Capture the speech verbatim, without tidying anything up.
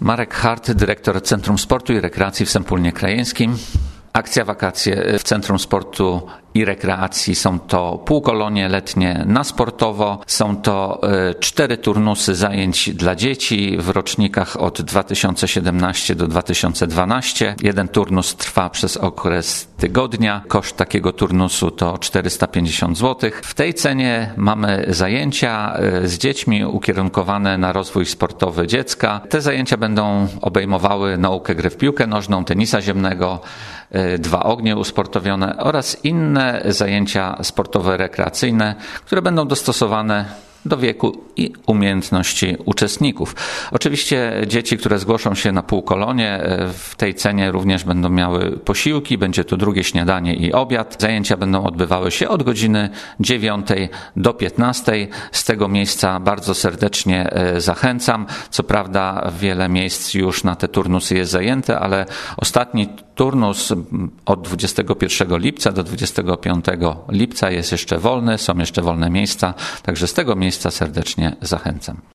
Marek Hart, dyrektor Centrum Sportu i Rekreacji w Sępólnie Krajeńskim. Akcja Wakacje w Centrum Sportu i Rekreacji są to półkolonie letnie na sportowo. Są to cztery turnusy zajęć dla dzieci w rocznikach od dwa tysiące siedemnaście do dwa tysiące dwanaście. Jeden turnus trwa przez okres tygodnia. Koszt takiego turnusu to czterysta pięćdziesiąt złotych. W tej cenie mamy zajęcia z dziećmi ukierunkowane na rozwój sportowy dziecka. Te zajęcia będą obejmowały naukę gry w piłkę nożną, tenisa ziemnego, dwa ognie usportowione oraz inne zajęcia sportowe, rekreacyjne, które będą dostosowane do wieku i umiejętności uczestników. Oczywiście dzieci, które zgłoszą się na półkolonie, w tej cenie również będą miały posiłki, będzie to drugie śniadanie i obiad. Zajęcia będą odbywały się od godziny dziewiątej do piętnastej. Z tego miejsca bardzo serdecznie zachęcam. Co prawda wiele miejsc już na te turnusy jest zajęte, ale ostatni turnus od dwudziestego pierwszego lipca do dwudziestego piątego lipca jest jeszcze wolny, są jeszcze wolne miejsca, także z tego miejsca serdecznie zachęcam.